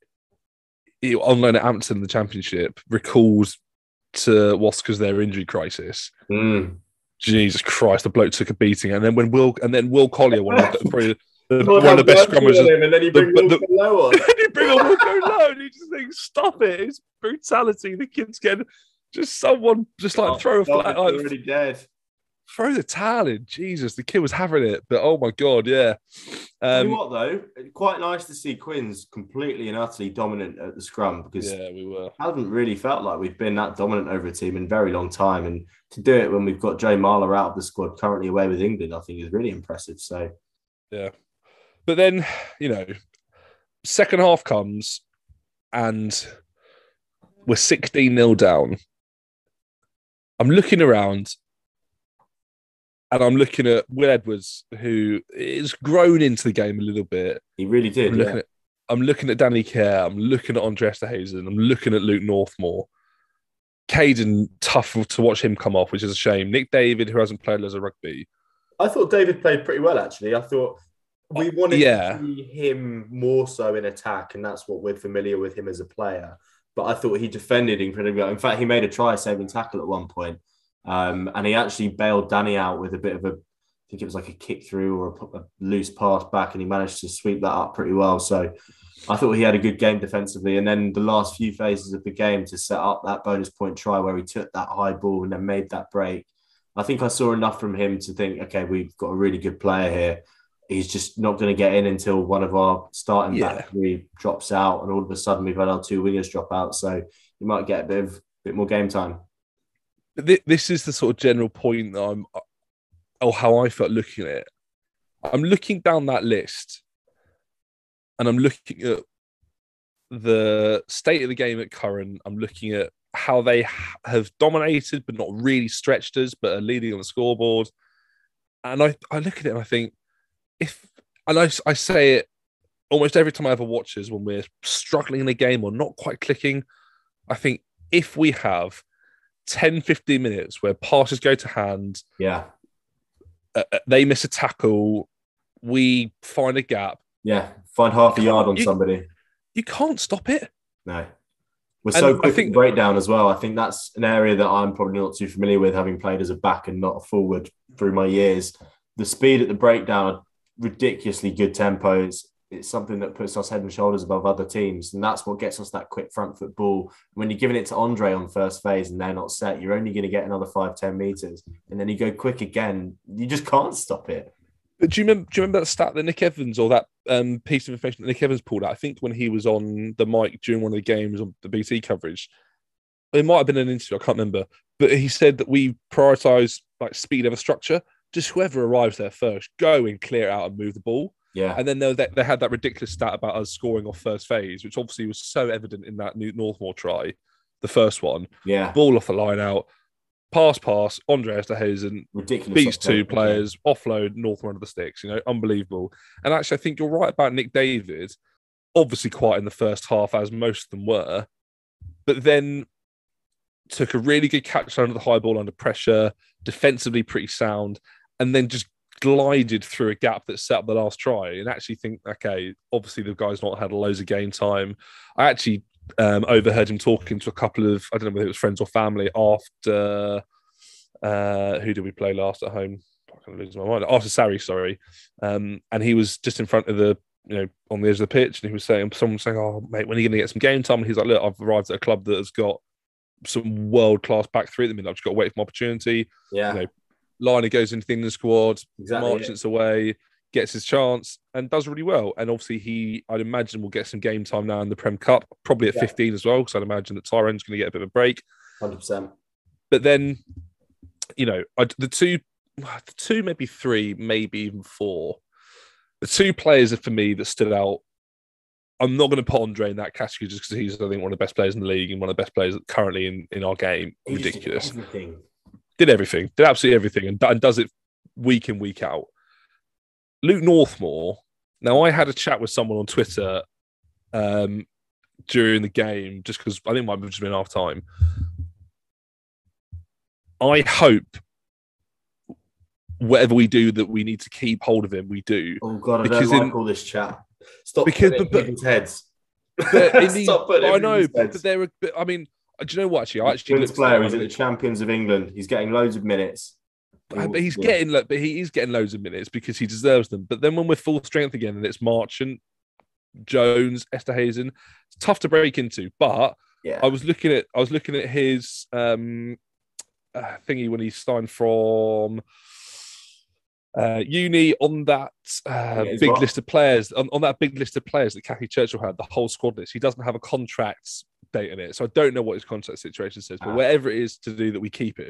Speaker 1: he, on loan at Hampton, the Championship, recalls to Wasps their injury crisis.
Speaker 2: Mm.
Speaker 1: Jesus Christ, the bloke took a beating, and then when Will and then Will Collier, one of the, probably the, one of the best scrummers,
Speaker 2: and then he brings the, the, low on.
Speaker 1: Then you bring on Wilco Low, and you just think, stop it! It's brutality. The kid's getting just someone just like oh, throw a flag, like,
Speaker 2: already dead.
Speaker 1: Throw the towel in. Jesus, the kid was having it, but oh my God, yeah. Um,
Speaker 2: you know what though? Quite nice to see Quins completely and utterly dominant at the scrum because
Speaker 1: yeah, we were.
Speaker 2: I haven't really felt like we've been that dominant over a team in a very long time, and to do it when we've got Joe Marler out of the squad, currently away with England, I think is really impressive. So,
Speaker 1: yeah, but then you know, second half comes and we're sixteen nil down. I'm looking around and I'm looking at Will Edwards, who is grown into the game a little bit.
Speaker 2: He really did.
Speaker 1: I'm looking,
Speaker 2: yeah.
Speaker 1: at, I'm looking at Danny Kerr. I'm looking at Andre Esterhuizen. I'm looking at Luke Northmore. Caden, tough to watch him come off, which is a shame. Nick David, who hasn't played as a rugby.
Speaker 2: I thought David played pretty well, actually. I thought we wanted
Speaker 1: yeah.
Speaker 2: to see him more so in attack, and that's what we're familiar with him as a player. But I thought he defended incredibly well. In fact, he made a try-saving tackle at one point. Um, and he actually bailed Danny out with a bit of a, I think it was like a kick through or a, a loose pass back, and he managed to sweep that up pretty well. So I thought he had a good game defensively. And then the last few phases of the game to set up that bonus point try where he took that high ball and then made that break. I think I saw enough from him to think, okay, we've got a really good player here. He's just not going to get in until one of our starting
Speaker 1: yeah.
Speaker 2: back three drops out, and all of a sudden we've had our two wingers drop out. So you might get a bit of bit more game time.
Speaker 1: This is the sort of general point that I'm, or how I felt looking at it. I'm looking down that list, and I'm looking at the state of the game at current. I'm looking at how they have dominated, but not really stretched us, but are leading on the scoreboard. And I, I look at it and I think, if, and I, I say it almost every time I ever watch us when we're struggling in a game or not quite clicking, I think if we have ten, fifteen minutes where passes go to hand,
Speaker 2: yeah,
Speaker 1: uh, they miss a tackle, we find a gap.
Speaker 2: Yeah, find half a yard on
Speaker 1: you,
Speaker 2: somebody.
Speaker 1: You can't stop it.
Speaker 2: No. We're so
Speaker 1: and
Speaker 2: quick
Speaker 1: I think,
Speaker 2: at breakdown as well. I think that's an area that I'm probably not too familiar with, having played as a back and not a forward through my years. The speed at the breakdown, ridiculously good tempo. It's, it's something that puts us head and shoulders above other teams. And that's what gets us that quick front foot ball. When you're giving it to Andre on first phase and they're not set, you're only going to get another five, ten metres. And then you go quick again. You just can't stop it.
Speaker 1: But do you remember? Do you remember that stat that Nick Evans, or that um, piece of information that Nick Evans pulled out? I think when he was on the mic during one of the games on the B T coverage, it might have been an interview. I can't remember, but he said that we prioritise like speed over structure. Just whoever arrives there first, go and clear it out and move the ball.
Speaker 2: Yeah.
Speaker 1: And then they, they had that ridiculous stat about us scoring off first phase, which obviously was so evident in that New Northmore try, the first one.
Speaker 2: Yeah.
Speaker 1: Ball off the line out. Pass, pass, Andre Esterhuizen beats two players, offload, Northmore under the sticks, you know, unbelievable. And actually, I think you're right about Nick David, obviously quite in the first half, as most of them were, but then took a really good catch under the high ball under pressure, defensively pretty sound, and then just glided through a gap that set up the last try. And actually think, okay, obviously the guy's not had loads of game time. I actually Um, overheard him talking to a couple of, I don't know whether it was friends or family, after, uh, who did we play last at home? I'm going to lose my mind. After Sarri, sorry. Um, and he was just in front of the, you know, on the edge of the pitch, and he was saying, someone was saying, oh, mate, when are you going to get some game time? And he's like, look, I've arrived at a club that has got some world-class back three at the minute. I've just got to wait for my opportunity.
Speaker 2: Yeah.
Speaker 1: You know, Liner goes into the England squad,
Speaker 2: exactly,
Speaker 1: marches yeah. away, gets his chance and does really well. And obviously he, I'd imagine, will get some game time now in the Prem Cup, probably at yeah. fifteen as well, because I'd imagine that Tyrone's going to get a bit of a break.
Speaker 2: one hundred percent.
Speaker 1: But then, you know, I, the two, the two, maybe three, maybe even four, the two players for me that stood out, I'm not going to put Andre in that category just because he's, I think, one of the best players in the league and one of the best players currently in, in our game.
Speaker 2: He
Speaker 1: Ridiculous.
Speaker 2: Did everything.
Speaker 1: Did everything. Did absolutely everything and, and does it week in, week out. Luke Northmore. Now, I had a chat with someone on Twitter um, during the game, just because I think it might have just been half time. I hope whatever we do that we need to keep hold of him, we do.
Speaker 2: Oh God, I because don't like in, all this chat. Stop
Speaker 1: because
Speaker 2: putting
Speaker 1: but,
Speaker 2: it in people's heads.
Speaker 1: The,
Speaker 2: Stop putting it
Speaker 1: I know,
Speaker 2: in
Speaker 1: but,
Speaker 2: heads.
Speaker 1: but there are. But, I mean, do you know what? Actually, I actually
Speaker 2: looked player. He's at the Champions of England. He's getting loads of minutes.
Speaker 1: But he's yeah. getting, but he is getting loads of minutes because he deserves them. But then when we're full strength again, and it's Marchant, Jones, Esterhuizen, it's tough to break into. But
Speaker 2: yeah.
Speaker 1: I was looking at, I was looking at his um, uh, thingy when he signed from uh, uni on that uh,
Speaker 2: yeah,
Speaker 1: big
Speaker 2: what?
Speaker 1: list of players. On, on that big list of players that Kathy Churchill had, the whole squad list. He doesn't have a contract date in it, so I don't know what his contract situation says. But ah. whatever it is to do that we keep him.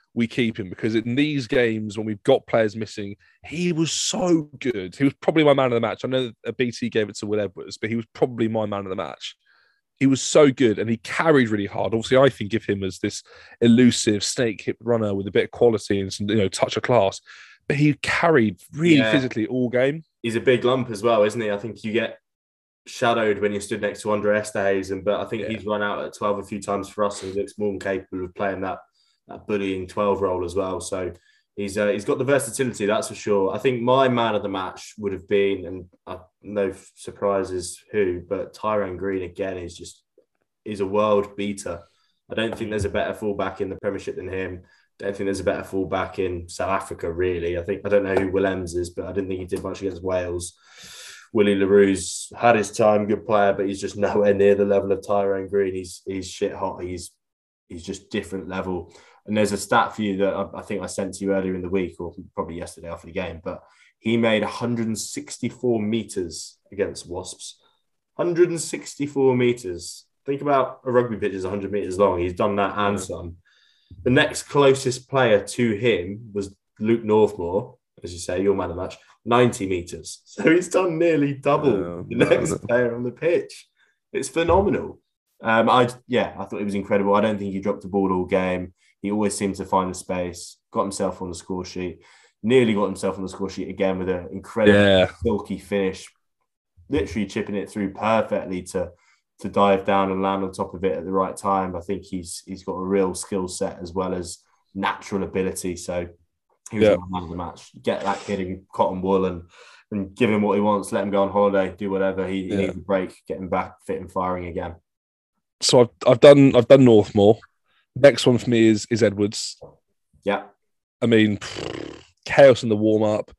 Speaker 1: we keep him, because in these games when we've got players missing, he was so good. He was probably my man of the match. I know that B T gave it to Will Edwards, but he was probably my man of the match. He was so good, and he carried really hard. Obviously, I think of him as this elusive snake-hip runner with a bit of quality and some, you know, touch of class. But he carried really yeah. physically all game.
Speaker 2: He's a big lump as well, isn't he? I think you get shadowed when you stood next to Andre Esterhuizen, but I think yeah. he's run out at twelve a few times for us, and he looks more than capable of playing that that bullying twelve role as well. So he's uh, he's got the versatility, that's for sure. I think my man of the match would have been, and uh, no surprises who, but Tyrone Green again is just is a world beater. I don't think there's a better fullback in the Premiership than him. I don't think there's a better fullback in South Africa, really. I think I don't know who Willems is, but I didn't think he did much against Wales. Willie LaRue's had his time, good player, but he's just nowhere near the level of Tyrone Green. He's he's shit hot. He's he's just different level. And there's a stat for you that I, I think I sent to you earlier in the week, or probably yesterday after the game, but he made one hundred sixty-four metres against Wasps. one hundred sixty-four metres. Think about a rugby pitch is one hundred metres long. He's done that and some. The next closest player to him was Luke Northmore, as you say, your man of the match, ninety metres. So he's done nearly double uh, the next no, no. player on the pitch. It's phenomenal. Um, I yeah, I thought it was incredible. I don't think he dropped the ball all game. He always seemed to find the space, got himself on the score sheet, nearly got himself on the score sheet again with an incredible yeah. silky finish, literally chipping it through perfectly to to dive down and land on top of it at the right time. I think he's he's got a real skill set as well as natural ability. So he was yeah. the man of the match. Get that kid in cotton wool and, and give him what he wants, let him go on holiday, do whatever. He, he yeah. needs a break, get him back fit and firing again.
Speaker 1: So I've I've done I've done Northmore. Next one for me is is Edwards.
Speaker 2: Yeah.
Speaker 1: I mean, chaos in the warm-up,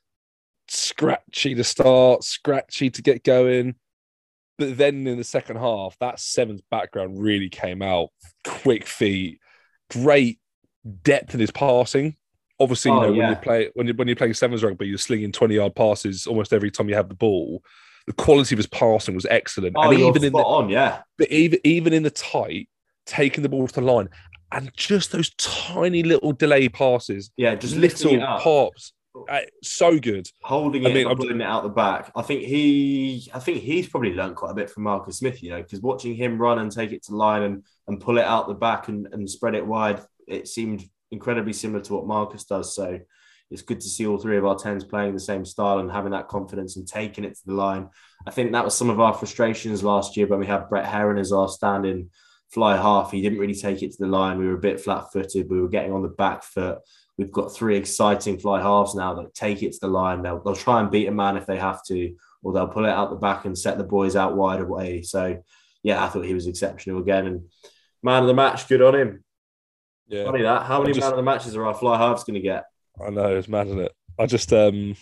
Speaker 1: scratchy to start, scratchy to get going. But then in the second half, that Sevens background really came out. Quick feet, great depth in his passing. Obviously, oh, you know, yeah. when you play when you when you're playing Sevens rugby, you're slinging twenty-yard passes almost every time you have the ball. The quality of his passing was excellent.
Speaker 2: Oh, and even in the, on, yeah.
Speaker 1: But even even in the tight, taking the ball to the line, and just those tiny little delay passes.
Speaker 2: Yeah, just
Speaker 1: little pops. Uh, so good.
Speaker 2: Holding it I mean, and pulling it out the back. I think he I think he's probably learned quite a bit from Marcus Smith, you know, because watching him run and take it to line and, and pull it out the back and, and spread it wide, it seemed incredibly similar to what Marcus does. So it's good to see all three of our tens playing the same style and having that confidence and taking it to the line. I think that was some of our frustrations last year when we had Brett Heron as our standing fly half. He didn't really take it to the line. We were a bit flat-footed. We were getting on the back foot. We've got three exciting fly halves now that take it to the line. They'll, they'll try and beat a man if they have to, or they'll pull it out the back and set the boys out wide away. So, yeah, I thought he was exceptional again. And man of the match, good on him. Yeah. Funny that. How many just, man of the matches are our fly halves going to get?
Speaker 1: I know, it's mad, isn't it? I just, um,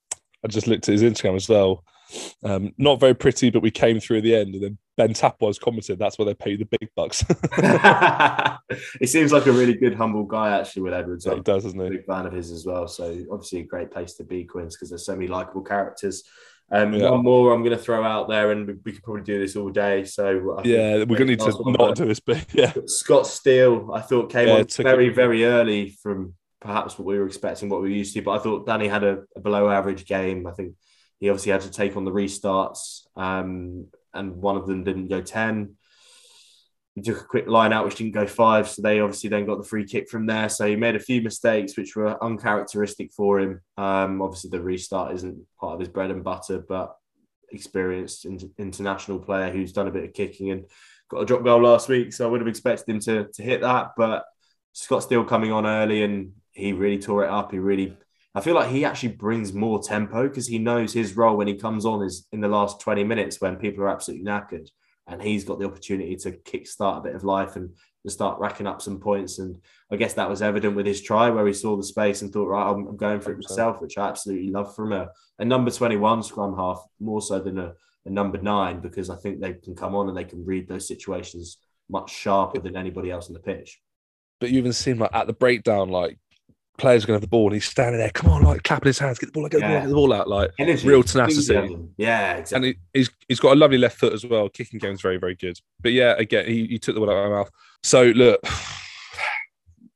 Speaker 1: I just looked at his Instagram as well. Um, not very pretty, but we came through at the end, and then Ben Tapwise commented, "That's where they pay you the big bucks."
Speaker 2: He seems like a really good, humble guy, actually, with Edwards.
Speaker 1: Yeah, he does, doesn't he?
Speaker 2: Big fan of his as well. So obviously a great place to be, Quinns, because there's so many likable characters. Um, yeah. One more I'm going to throw out there, and we, we could probably do this all day. So I
Speaker 1: yeah, we're going to need to not do this, but yeah.
Speaker 2: Scott Steele, I thought came yeah, on very, it. very early from perhaps what we were expecting, what we were used to. But I thought Danny had a, a below-average game. I think he obviously had to take on the restarts, um, and one of them didn't go ten. He took a quick line out, which didn't go five, so they obviously then got the free kick from there. So he made a few mistakes, which were uncharacteristic for him. Um, obviously, the restart isn't part of his bread and butter, but experienced international player who's done a bit of kicking and got a drop goal last week, so I would have expected him to, to hit that. But Scott Steele coming on early, and he really tore it up. He really... I feel like he actually brings more tempo because he knows his role when he comes on is in the last twenty minutes when people are absolutely knackered, and he's got the opportunity to kickstart a bit of life and to start racking up some points. And I guess that was evident with his try where he saw the space and thought, right, I'm, I'm going for it myself, which I absolutely love from a, a number twenty-one scrum half, more so than a, a number nine, because I think they can come on and they can read those situations much sharper than anybody else on the pitch.
Speaker 1: But you even seen like at the breakdown, like, players are going to have the ball and he's standing there, come on, like clapping his hands, get the ball, get the, yeah. ball, get the ball out, like Energy. Real tenacity.
Speaker 2: Yeah, exactly.
Speaker 1: And he, he's he's got a lovely left foot as well. Kicking game's very, very good. But yeah, again, he, he took the word out of my mouth. So look,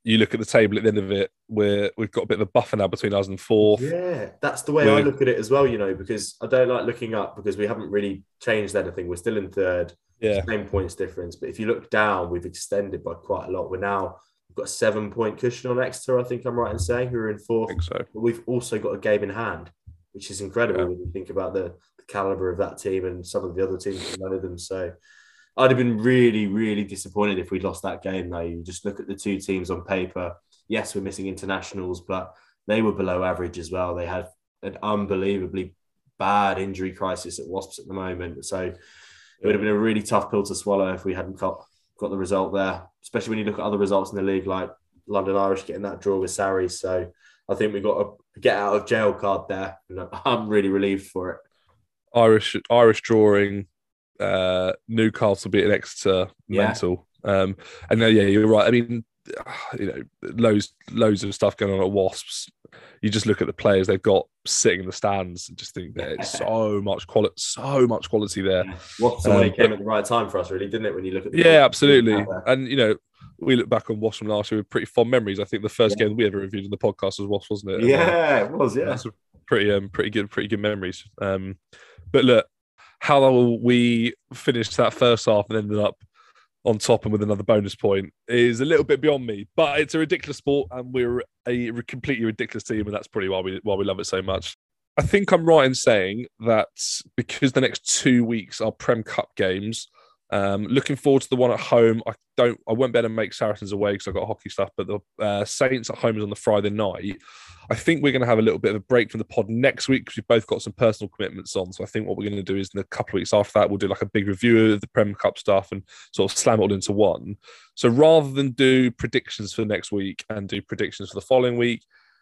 Speaker 1: you look at the table at the end of it, we're, we've got a bit of a buffer now between us and fourth.
Speaker 2: Yeah, that's the way
Speaker 1: we're,
Speaker 2: I look at it as well, you know, because I don't like looking up because we haven't really changed anything. We're still in third,
Speaker 1: yeah.
Speaker 2: same points difference. But if you look down, we've extended by quite a lot. We're now, we've got a seven point cushion on Exeter, I think I'm right in saying, who are in fourth.
Speaker 1: I think so.
Speaker 2: But we've also got a game in hand, which is incredible yeah. when you think about the, the calibre of that team and some of the other teams that none of them. So I'd have been really, really disappointed if we'd lost that game, though. You just look at the two teams on paper. Yes, we're missing internationals, but they were below average as well. They had an unbelievably bad injury crisis at Wasps at the moment. So it would have been a really tough pill to swallow if we hadn't got, got the result there, especially when you look at other results in the league, like London Irish getting that draw with Sarries. So I think we got a get out of jail card there. And I'm really relieved for it.
Speaker 1: Irish Irish drawing, uh, Newcastle beating Exeter,
Speaker 2: yeah.
Speaker 1: mental. Um, and then, yeah, you're right. I mean, you know, loads loads of stuff going on at Wasps. You just look at the players they've got sitting in the stands and just think there's so much quality, so much quality there.
Speaker 2: Yeah. Wasps um, away came at the right time for us, really, didn't it? When you look at the
Speaker 1: yeah, absolutely. And you know, we look back on Wasps from last year with pretty fond memories. I think the first yeah. game we ever reviewed in the podcast was Wasps, wasn't it?
Speaker 2: Yeah, and, uh, it was. Yeah,
Speaker 1: that's pretty um pretty good, pretty good memories. Um, but look, how we finished that first half and ended up on top and with another bonus point is a little bit beyond me, but it's a ridiculous sport and we're a completely ridiculous team, and that's probably why we why we love it so much. I think I'm right in saying that because the next two weeks are Prem Cup games. Um, looking forward to the one at home. I don't. I won't be able to make Saracens away because I've got hockey stuff. But the uh, Saints at home is on the Friday night. I think we're going to have a little bit of a break from the pod next week because we've both got some personal commitments on. So I think what we're going to do is in a couple of weeks after that, we'll do like a big review of the Prem Cup stuff and sort of slam it all into one. So rather than do predictions for next week and do predictions for the following week,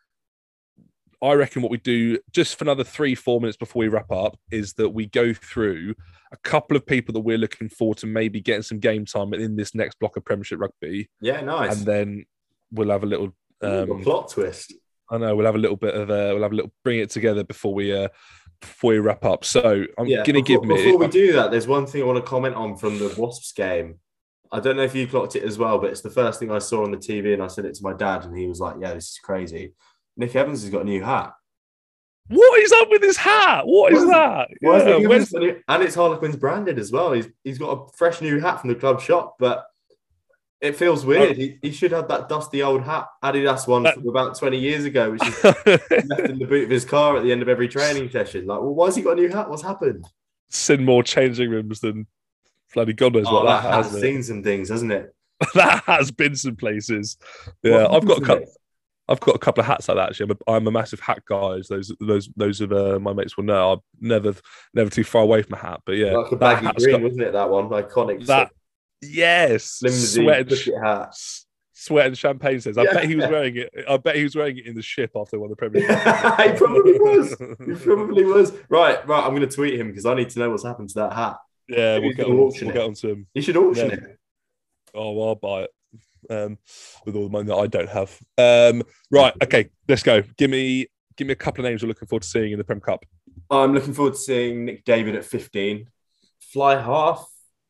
Speaker 1: I reckon what we do just for another three, four minutes before we wrap up is that we go through a couple of people that we're looking forward to maybe getting some game time in this next block of Premiership Rugby.
Speaker 2: Yeah, nice.
Speaker 1: And then we'll have a little um,
Speaker 2: a plot twist.
Speaker 1: I know we'll have a little bit of a we'll have a little bring it together before we uh, before we wrap up. So I'm
Speaker 2: yeah,
Speaker 1: gonna
Speaker 2: before,
Speaker 1: give me
Speaker 2: before we do that. There's one thing I want to comment on from the Wasps game. I don't know if you clocked it as well, but it's the first thing I saw on the T V, and I sent it to my dad, and he was like, "Yeah, this is crazy." Nick Evans has got a new hat.
Speaker 1: What is up with his hat? What is that?
Speaker 2: Yeah, where's... And it's Harlequins branded as well. He's he's got a fresh new hat from the club shop, but it feels weird. Oh. He, he should have that dusty old hat, Adidas one that... from about twenty years ago, which is left in the boot of his car at the end of every training session. Like, well, why has he got a new hat? What's happened?
Speaker 1: Seen more changing rooms than bloody God knows
Speaker 2: oh,
Speaker 1: what
Speaker 2: that,
Speaker 1: that
Speaker 2: hat
Speaker 1: has
Speaker 2: has seen some things, hasn't it?
Speaker 1: That has been some places. Yeah, I've got a couple. I've got a couple of hats like that. Actually, I'm a, I'm a massive hat guy. As those those those of uh, my mates will know. I'm never never too far away from a hat. But yeah,
Speaker 2: like a baggy green, got, wasn't it? That one, iconic.
Speaker 1: That yes,
Speaker 2: sweat and,
Speaker 1: hat. Sweat and champagne says. I yeah. bet he was wearing it. I bet he was wearing it in the ship after one of the Premier League.
Speaker 2: He probably was. He probably was. Right, right. I'm going to tweet him because I need to know what's happened to that hat.
Speaker 1: Yeah, we'll get, on, we'll get on to him.
Speaker 2: You should auction
Speaker 1: yeah.
Speaker 2: it.
Speaker 1: Oh, well, I'll buy it. Um, with all the money that I don't have. Um, right, okay, let's go. Give me, give me a couple of names we're looking forward to seeing in the Prem Cup.
Speaker 2: I'm looking forward to seeing Nick David at fifteen. Fly half,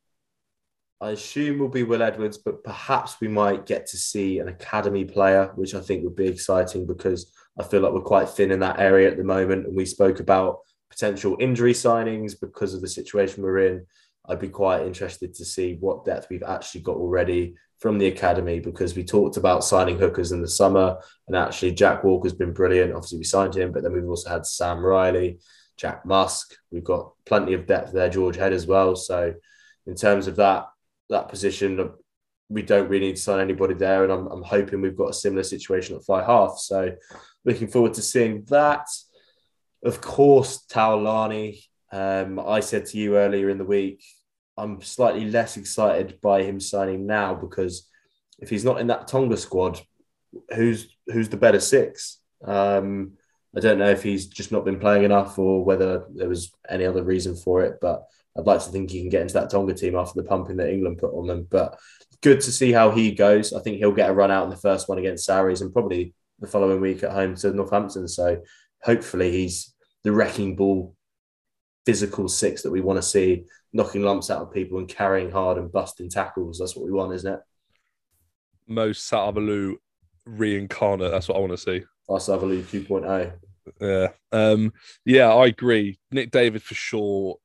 Speaker 2: I assume will be Will Edwards, but perhaps we might get to see an academy player, which I think would be exciting because I feel like we're quite thin in that area at the moment. And we spoke about potential injury signings because of the situation we're in. I'd be quite interested to see what depth we've actually got already from the academy, because we talked about signing hookers in the summer, and actually Jack Walker's been brilliant. Obviously we signed him, but then we've also had Sam Riley, Jack Musk. We've got plenty of depth there, George Head as well. So in terms of that, that position, we don't really need to sign anybody there. And I'm, I'm hoping we've got a similar situation at fly half. So looking forward to seeing that. Of course, Taulani. Um, I said to you earlier in the week, I'm slightly less excited by him signing now, because if he's not in that Tonga squad, who's who's the better six? Um, I don't know if he's just not been playing enough or whether there was any other reason for it, but I'd like to think he can get into that Tonga team after the pumping that England put on them. But good to see how he goes. I think he'll get a run out in the first one against Sarries and probably the following week at home to Northampton. So hopefully he's the wrecking ball physical six that we want to see, knocking lumps out of people and carrying hard and busting tackles. That's what we want, isn't it?
Speaker 1: Mo Satavalu reincarnate. That's what I want to see.
Speaker 2: Arsenal League two point oh.
Speaker 1: Yeah, um, yeah, I agree. Nick David for sure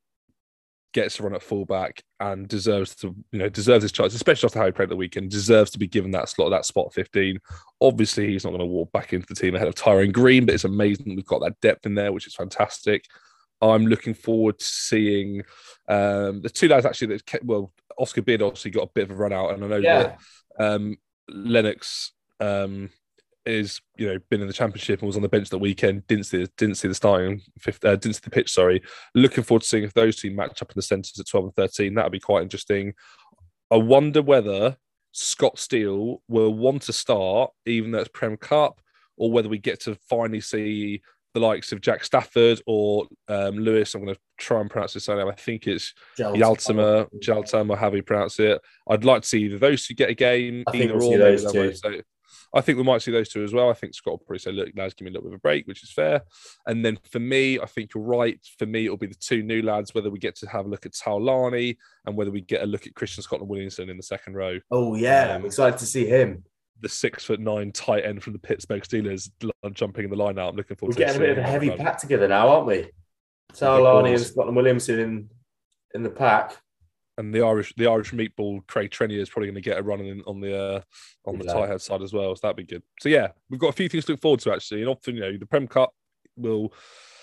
Speaker 1: gets to run at fullback and deserves to, you know, deserves his chance, especially after how he played the weekend. Deserves to be given that slot, that spot fifteen. Obviously, he's not going to walk back into the team ahead of Tyrone Green, but it's amazing we've got that depth in there, which is fantastic. I'm looking forward to seeing um, the two lads actually that kept, well, Oscar Beard obviously got a bit of a run out, and I know
Speaker 2: Yeah.
Speaker 1: that um, Lennox um, is, you know, been in the championship and was on the bench that weekend. Didn't see, didn't see the starting, fifth, uh, didn't see the pitch. Sorry. Looking forward to seeing if those two match up in the centres at twelve and thirteen. That'd be quite interesting. I wonder whether Scott Steele will want to start, even though it's Prem Cup, or whether we get to finally see the likes of Jack Stafford or um, Lewis. I'm going to try and pronounce his surname. I think it's Yaltama, Jaltama, however you pronounce it. I'd like to see either those two get a game.
Speaker 2: I think
Speaker 1: either
Speaker 2: we'll
Speaker 1: or,
Speaker 2: see those two.
Speaker 1: so I think we might see those two as well. I think Scott will probably say, look, lads, give me a little bit of a break, which is fair. And then for me, I think you're right. For me, it'll be the two new lads, whether we get to have a look at Taulani and whether we get a look at Christian Scotland Williamson in the second row.
Speaker 2: Oh, yeah.
Speaker 1: Um,
Speaker 2: I'm excited to see him.
Speaker 1: The six foot nine tight end from the Pittsburgh Steelers jumping in the line out. I'm looking forward
Speaker 2: We're
Speaker 1: to
Speaker 2: getting a bit of a heavy run. pack together now, aren't we? Taulani and Scotland Williamson in, in the pack.
Speaker 1: And the Irish, the Irish meatball, Craig Trenier is probably going to get a run in, on the uh, on the tie head side as well. So that'd be good. So yeah, we've got a few things to look forward to actually. And often, you know, the Prem Cup will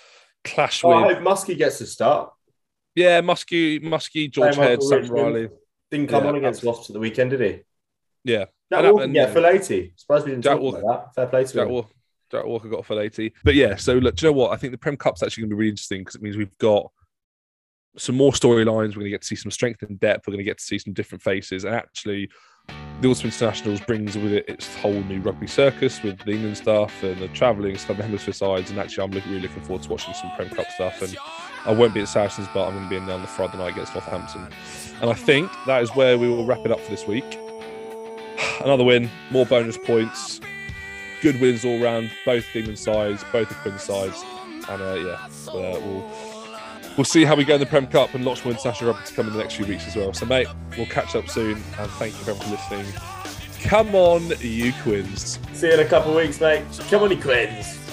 Speaker 1: clash
Speaker 2: oh,
Speaker 1: with.
Speaker 2: I hope Muskie gets to start.
Speaker 1: Yeah, Muskie, Muskie, George
Speaker 2: Hey,
Speaker 1: Head, Sam
Speaker 2: Richmond.
Speaker 1: Riley
Speaker 2: Didn't come
Speaker 1: yeah,
Speaker 2: on against Wasps at the weekend, did he?
Speaker 1: Yeah,
Speaker 2: Jack
Speaker 1: and,
Speaker 2: Walker,
Speaker 1: and,
Speaker 2: yeah, full eighty. Surprised we didn't
Speaker 1: Jack
Speaker 2: talk
Speaker 1: Walker,
Speaker 2: about that. Fair play to
Speaker 1: Jack
Speaker 2: him.
Speaker 1: Walker, Jack Walker got a full eighty. But yeah, so look, do you know what? I think the Prem Cup's actually going to be really interesting because it means we've got some more storylines. We're going to get to see some strength and depth. We're going to get to see some different faces. And actually, the Ultimate Internationals brings with it its whole new rugby circus with the England stuff and the travelling stuff, the hemisphere sides. And actually, I'm really looking forward to watching some Prem Cup stuff. And I won't be at Saracens, but I'm going to be in there on the Friday night against Northampton. And I think that is where we will wrap it up for this week. Another win, more bonus points, good wins all round, both Demon sides, both the Quinn sides. And uh, yeah, uh, we'll we'll see how we go in the Prem Cup, and lots more international rugby to come in the next few weeks as well. So mate, we'll catch up soon, and thank you everyone for listening. Come on, you Quins.
Speaker 2: See you in a couple of weeks, mate. Come on, you Quins.